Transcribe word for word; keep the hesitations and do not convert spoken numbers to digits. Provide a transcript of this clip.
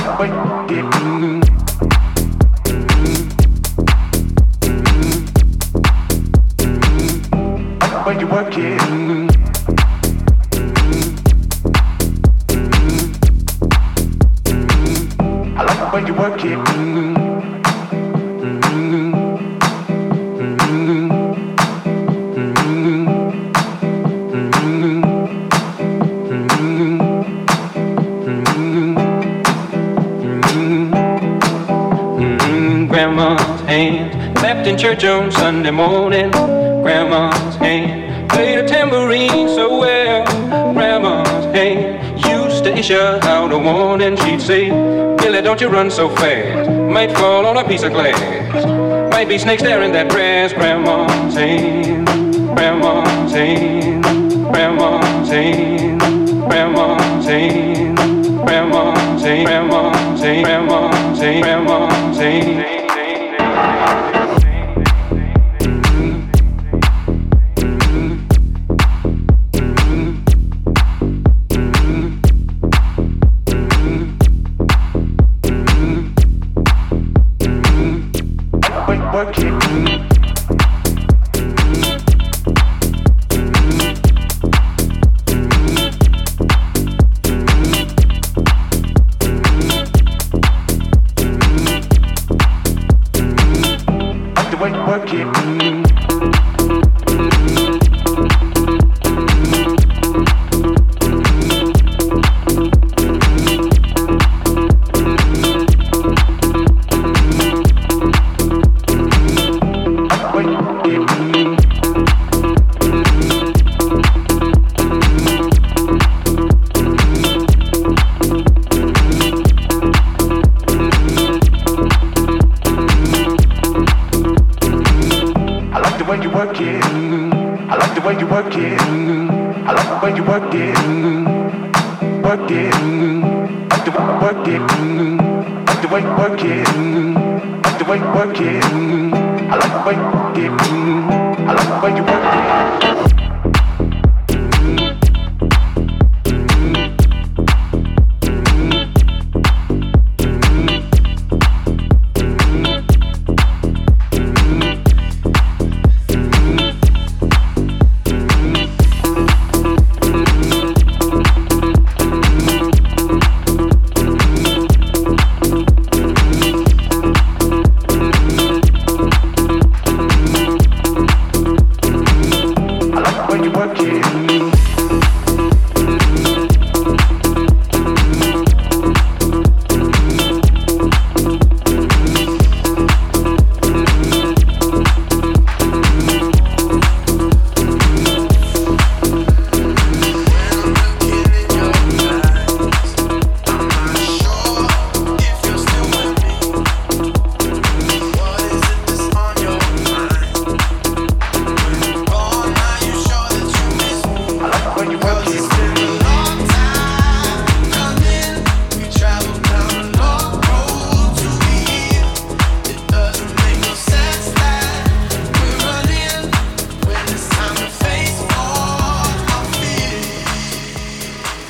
Church on Sunday morning, Grandma's hand played a tambourine so well. Grandma's hand used to issue out a warning. She'd say, Billy, don't you run so fast, might fall on a piece of glass, might be snakes there in that grass. Grandma's hand, Grandma's hand, Grandma's hand, Grandma's hand, Grandma's hand, Grandma's hand, Grandma's hand, Grandma's hand. I like the way you work it. I like the way you work it.